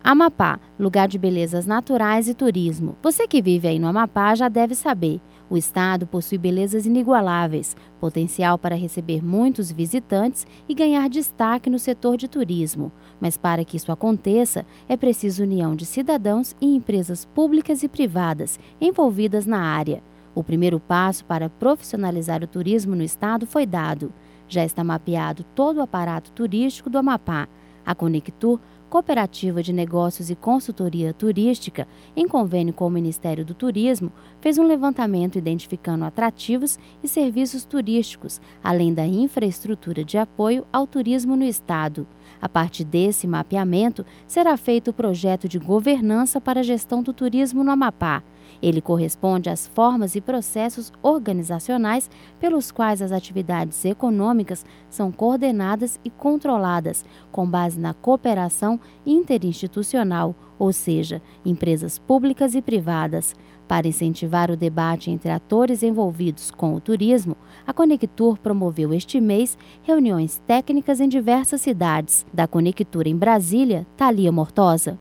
Amapá, lugar de belezas naturais e turismo. Você que vive aí no Amapá já deve saber. O estado possui belezas inigualáveis, potencial para receber muitos visitantes e ganhar destaque no setor de turismo. Mas para que isso aconteça, é preciso união de cidadãos e empresas públicas e privadas envolvidas na área. O primeiro passo para profissionalizar o turismo no estado foi dado. Já está mapeado todo o aparato turístico do Amapá. A Conectur, Cooperativa de Negócios e Consultoria Turística, em convênio com o Ministério do Turismo, fez um levantamento identificando atrativos e serviços turísticos, além da infraestrutura de apoio ao turismo no estado. A partir desse mapeamento, será feito o projeto de governança para a gestão do turismo no Amapá. Ele corresponde às formas e processos organizacionais pelos quais as atividades econômicas são coordenadas e controladas, com base na cooperação interinstitucional, ou seja, empresas públicas e privadas. Para incentivar o debate entre atores envolvidos com o turismo, a Conectur promoveu este mês reuniões técnicas em diversas cidades. Da Conectur em Brasília, Thalia Mortosa.